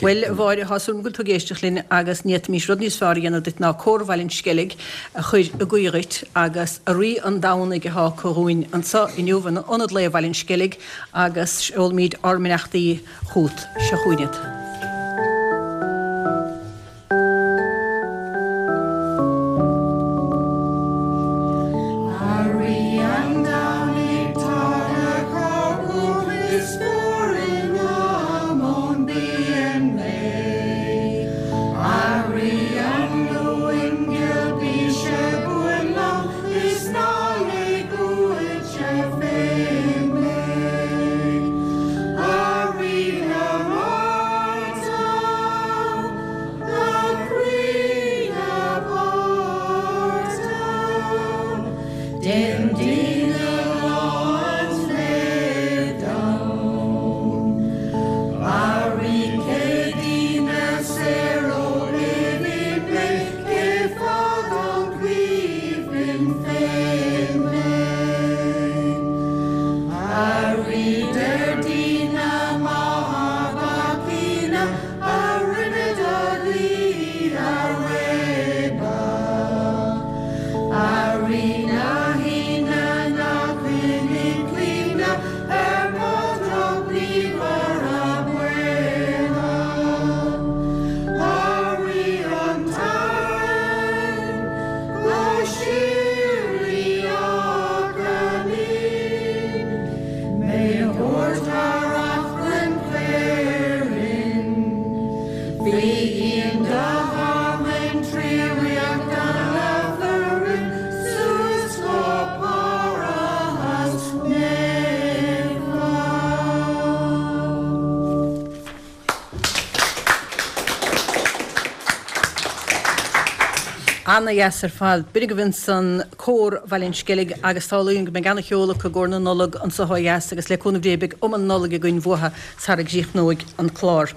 Well, bhar hasúm go tugéisteach linn agus níiad mís rudníos feargéanana dit ná córbhailinn scilig a chuir a gcuirit agus a rí an dána go há choúin an sa inniuhan anad le bhailinn scilig agus ol míad arminachtaí chuút se chuinead. Anna Yasser fáil brig vin san cór bhailinn scilig agus tálaún go me ganna cheola go gcóna nolag an sa Yas agus le cúna bhrébig an nolag a gcuin bhuatha sarag díoch nóig an chlár.